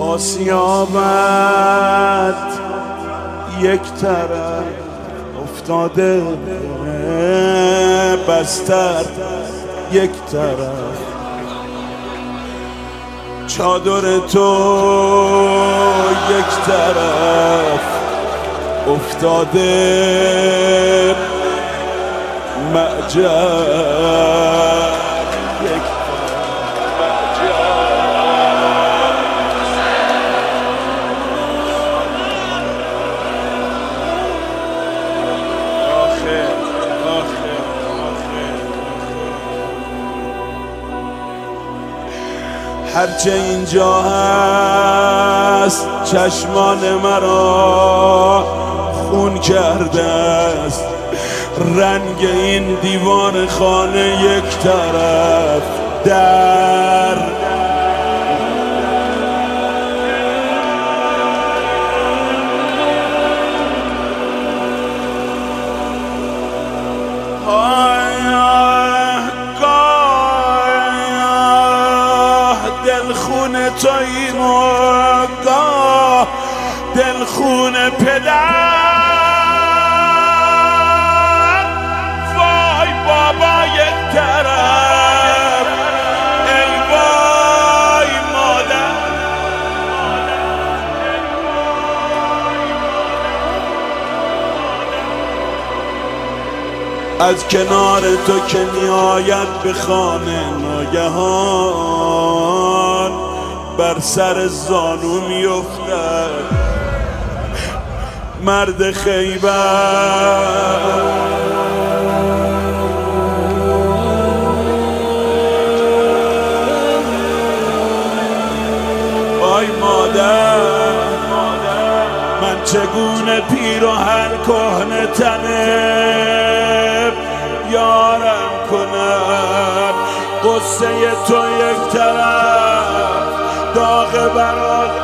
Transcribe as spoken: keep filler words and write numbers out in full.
آسیابت یک طرف افتاده، بستر یک طرف، چادر تو یک طرف افتاده، معجر یک هرچه اینجا هست چشمان مرا خون کرده است، رنگ این دیوان خانه یک طرف، در دلخون تویی مرگاه، دلخون پدر، وای بابا یک طرف، ای وای مادر. از کنار تو که میآید به خانه ناگهان بر سر زانو میافتد مرد خیبر، وای مادر من چگونه پیراهن کهنه تنه یارم کنم، قصه تو یک طرف، داغ برات